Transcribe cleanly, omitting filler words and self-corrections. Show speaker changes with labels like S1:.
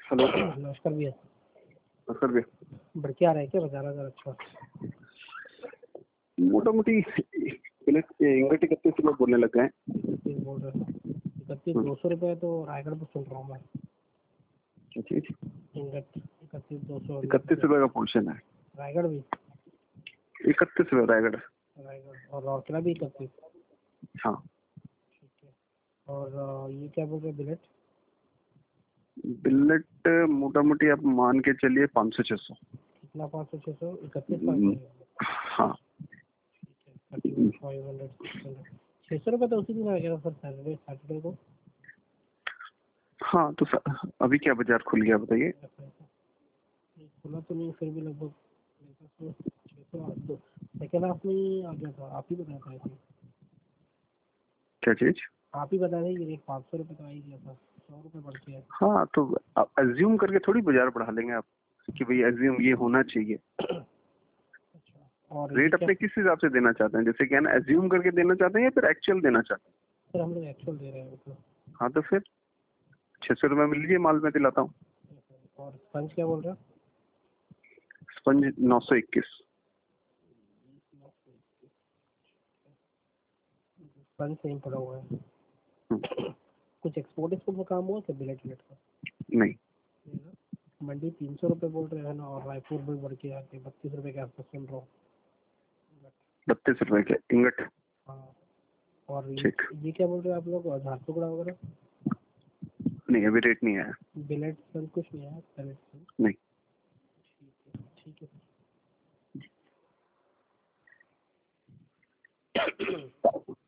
S1: Hello.
S2: नमस्कार भैया।
S1: नमस्कार भैया।
S2: बढ़ के आ रहा है क्या बाजार अगर? अच्छा,
S1: मोटा मोटी इंगट 31 रुपये बोलने लग गए।
S2: 31 बोल रहे हो? 31 200 रुपये तो रायगढ़ पर सुन रहा हूँ मैं।
S1: क्या चीज?
S2: इंगट 31 200
S1: 31 रुपये का पोर्शन है।
S2: रायगढ़ भी?
S1: 31 रुपये रायगढ़।
S2: रायगढ़ और रौरकेला भी 31?
S1: हाँ।
S2: ठीक है। और ये क्या बोल रहे हैं बिलेट?
S1: बिलेट मोटा मोटी आप मान के चलिए 500-600।
S2: कितना? 500 600? 31
S1: हाँ।
S2: ठीक है। 31 500 600 रुपये तो उसी दिन आ गया सर, सैटरडे को।
S1: हाँ तो अभी क्या बाजार खुल गया बताइए?
S2: खुला तो नहीं, फिर भी लगभग 600 सेकेंड हाफ में आ गया था। आप ही बताया था।
S1: क्या चीज?
S2: आप ही बता दें कि 500 रुपये तो आ ही गया था, 100 रुपये बढ़ के है।
S1: हाँ तो आप एज्यूम करके थोड़ी बाजार बढ़ा लेंगे आप कि भाई एज्यूम ये होना चाहिए।
S2: अच्छा, और
S1: रेट अपने किस हिसाब से देना चाहते हैं? जैसे क्या ना, एज्यूम करके देना चाहते हैं या फिर एक्चुअल देना चाहते हैं?
S2: सर हम लोग एक्चुअल दे रहे हैं तो।
S1: हाँ तो फिर 600 रुपये में लीजिए, माल मैं दिलाता हूँ।
S2: और स्पंज क्या बोल रहे हो?
S1: स्पंज 921।
S2: स्पंज सेम पड़ा हुआ है। कुछ एक्सपोर्ट में काम हुआ क्या बिलेट का?
S1: नहीं।
S2: मंडी 300 रुपये बोल रहे हैं ना, और रायपुर में बढ़ के आके 32 रुपये के आसपास सुन रहा हूँ।
S1: 32 रुपए के इंगट।
S2: हाँ। और
S1: ठीक।
S2: ये क्या बोल रहे हैं आप लोग, झारसुगुड़ा वगैरह?
S1: नहीं, अभी रेट नहीं आया।
S2: बिलेट सन कुछ नहीं आया पहले?
S1: नहीं।
S2: ठीक है।